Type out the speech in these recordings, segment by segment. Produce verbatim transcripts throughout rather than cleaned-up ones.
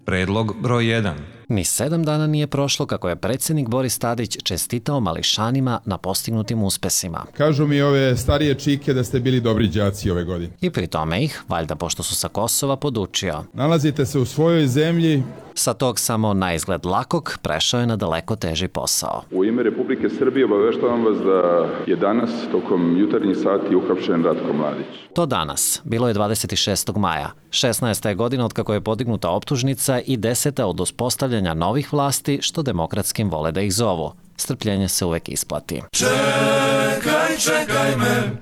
Predlog broj jedan. Ni sedam dana nije prošlo kako je predsjednik Boris Tadić čestitao mališanima na postignutim uspesima. Kažu mi ove starije čike da ste bili dobri đaci ove godine. I pri tome ih, valjda pošto su sa Kosova, podučio. Nalazite se u svojoj zemlji. Sa tog samo na izgled lakog prešao je na daleko teži posao. U ime Republike Srbije obaveštavam vas da je danas tokom jutarnjih sati uhapšen Ratko Mladić. To danas. Bilo je dvadeset šestog maja. šesnaesta je godina od kako je podignuta optužnica i deseta od uspostavljanja novih vlasti, što demokratskim vole da ih zovu. Strpljenje se uvek isplati. Čekaj, čekaj me,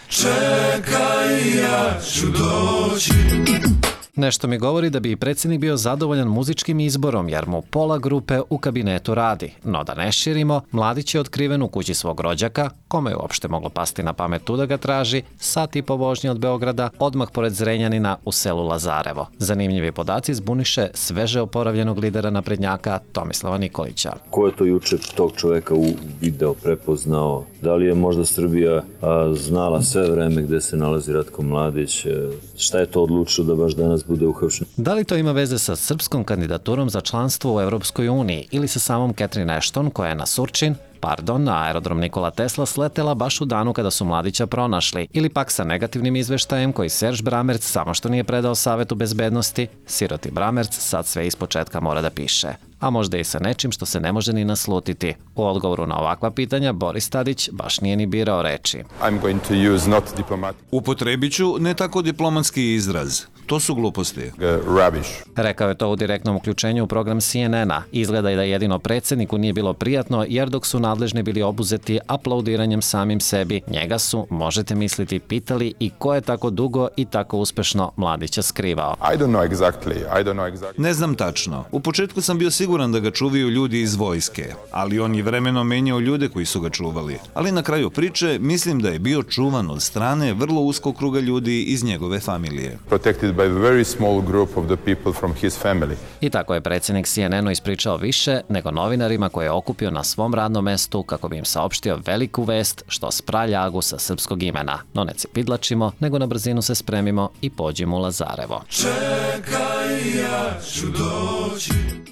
čekaj, ja ću doći. Nešto mi govori da bi i predsjednik bio zadovoljan muzičkim izborom, jer mu pola grupe u kabinetu radi. No da ne širimo, Mladić je otkriven u kući svog rođaka, kome je uopšte moglo pasti na pamet tu da ga traži, sat i po vožnje od Beograda, odmah pored Zrenjanina u selu Lazarevo. Zanimljivi podaci zbuniše sveže oporavljenog lidera naprednjaka Tomislava Nikolića. Ko je to juče tog čoveka u video prepoznao? Da li je možda Srbija a, znala sve vreme gde se nalazi Ratko Mladić? E, šta je to odlučilo da baš danas bude uhapšen? Da li to ima veze sa srpskom kandidaturom za članstvo u Evropskoj uniji ili sa samom Catherine Ashton, koja je na Surčin, pardon, na aerodrom Nikola Tesla sletela baš u danu kada su Mladića pronašli, ili pak sa negativnim izveštajem koji Serge Bramerc samo što nije predao Savetu bezbednosti, siroti Bramerc sad sve ispočetka mora da piše. A možda i sa nečim što se ne može ni naslutiti. U odgovoru na ovakva pitanja Boris Tadić baš nije ni birao reči. I'm going to use not diplomatic. Upotrebit ću ne tako diplomatski izraz. To su gluposti. Uh, rubbish. Rekao je to u direktnom uključenju u program C N N-a. Izgleda i da jedino predsjedniku nije bilo prijatno, jer dok su nadležni bili obuzeti aplaudiranjem samim sebi, njega su, možete misliti, pitali i ko je tako dugo i tako uspešno Mladića skrivao. I don't know exactly. I don't know exactly. Ne znam tačno. U početku sam bio siguran da ga čuvaju ljudi iz vojske, ali on je vremenom menjao ljude koji su ga čuvali. Ali na kraju priče mislim da je bio čuvan od strane vrlo uskog kruga ljudi iz njegove familije. Protected by a very small group of the people from his family. I tako je predsjednik C N N-u ispričao više nego novinarima koje je okupio na svom radnom mestu kako bi im saopštio veliku vest što spra ljagu sa srpskog imena. No ne cepidlačimo, nego na brzinu se spremimo i pođimo u Lazarevo. Čekaj, ja ću doći.